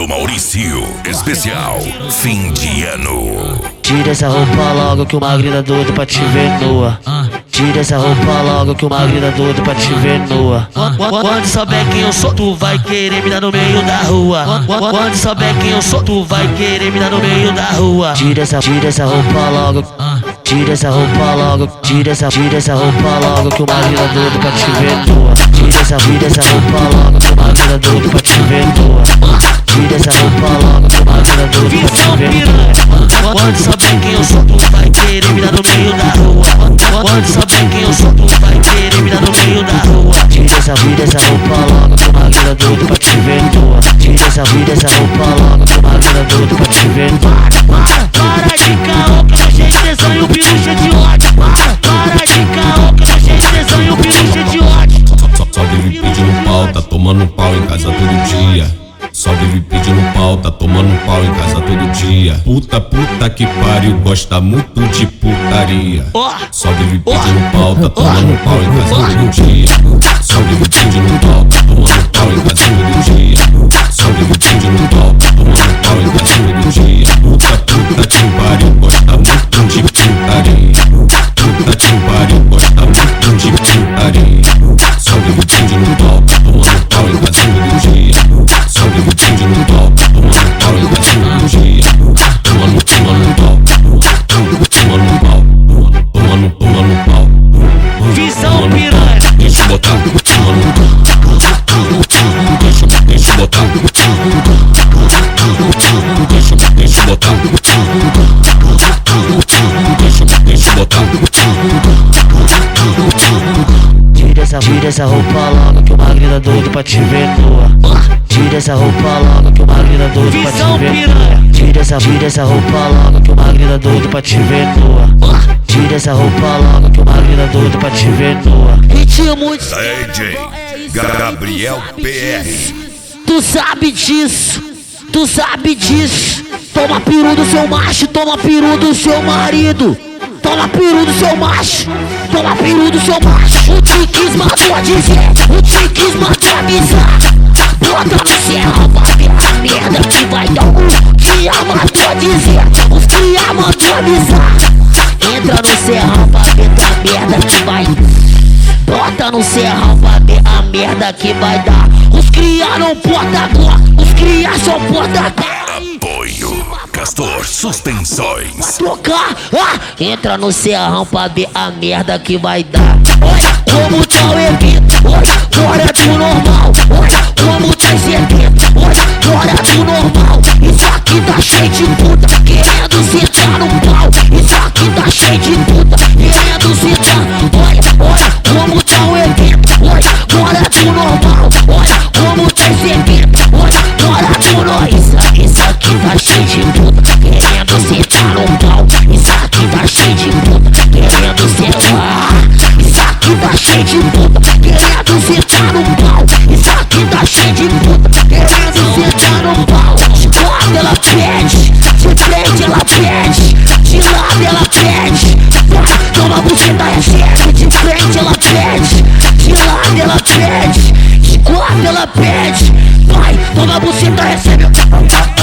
do Maurício, especial fim de ano. Tira essa roupa logo que o magrinho tá doido pra te ver nua. Tira essa roupa logo que o magrinho tá doido pra te ver nua. Quando souber quem eu sou, tu vai querer me dar no meio da rua. Quando souber quem eu sou, tu vai querer me dar no meio da rua. Tira essa roupa logo. Tira essa roupa logo. Tira essa roupa logo que o magrinho tá doido pra te ver nua. Tira essa roupa logo que o magrinho tá doido pra te ver nua. Tira essa roupa logo que o magrinho tá doido pra te ver nua. Quando souber quem eu sou, tu vai querer me dar no meio da rua. Quando souber quem eu sou, tu vai querer me dar no meio da rua. Tira essa roupa logo que o magrinho tá doido pra te ver nua. Tira essa roupa logo que o magrinho tá doido pra te ver nua. Para de caô que eu tô cheio de tesão e o peru cheio de ódio. Para de caô que eu tô cheio de tesão e o peru cheio de ódio. Só vive pedindo pau, tá tomando pau em casa todo dia. Só vive pedindo pau, tá tomando pau em casa todo dia. Puta que pariu, gosta muito de putaria. Só vive pedindo pau, tá tomando pau em casa todo dia. Só vive pedindo pau, tá tomando pau em casa todo dia. Só vive pedindo pau, tá tomando pau em casa todo dia. Puta que pariu, gosta muito de putaria. Puta que pariu, gosta muito de putaria. Só vive pedindo pau, tá tomando pau em casa todo dia. Só vive pedindo pau, tomando pau em casa todo dia. Tomando pau, tomando pau, tomando pau. Visão piranha. Deixa eu botar, tomando pau. Deixa eu botar, deixa eu botar. Deixa eu botar. Tira essa roupa logo que o magrinho tá doido pra te ver nua. Tira essa roupa logo que o magrinho tá doido pra te ver nua. Tira essa roupa logo que o magrinho tá doido pra te ver nua. Tira essa roupa logo que o magrinho tá doido pra te ver nua. Ritmo DJ Gabriel PR. Tu sabe disso, tu sabe disso. Toma peru do seu macho, toma peru do seu marido. Toma peru do seu macho, toma peru do seu macho. O Tiquis mandou dizer, o Tiquis mandou avisar. Bota no céu, vai ver a merda que vai dar. O Tia mandou dizer, os Tia mandou avisar. Entra no serrão pra ver a merda que vai. Bota no serrão pra ver a merda que vai dar. Os cria não porta agora, os cria só porta agora. Apoio Castor Suspensões. Tocar, entra no serrão pra ver a merda que vai dar. Olha como tá o evento, olha fora do normal. Olha como tá esse evento, olha fora do normal. Isso aqui tá cheio de puta, querendo sentar no pau. Isso aqui tá cheio de puta, querendo sentar. Olha como tá o evento, olha fora do normal. Olha como tá esse evento, olha fora do normal. Isso aqui tá cheio de puta, querendo sentar no pau. Isso aqui tá cheio de puta, querendo sentar. Isso aqui tá cheio de puta, querendo sentar no pau. Isso aqui tá cheio de puta, querendo sentar no pau. De quatro ela pede, de frente ela pede, de lado ela pede. Vai, toma buceta recebe, de frente ela pede, de lado ela pede, de quatro ela pede. Vai, toma buceta recebe.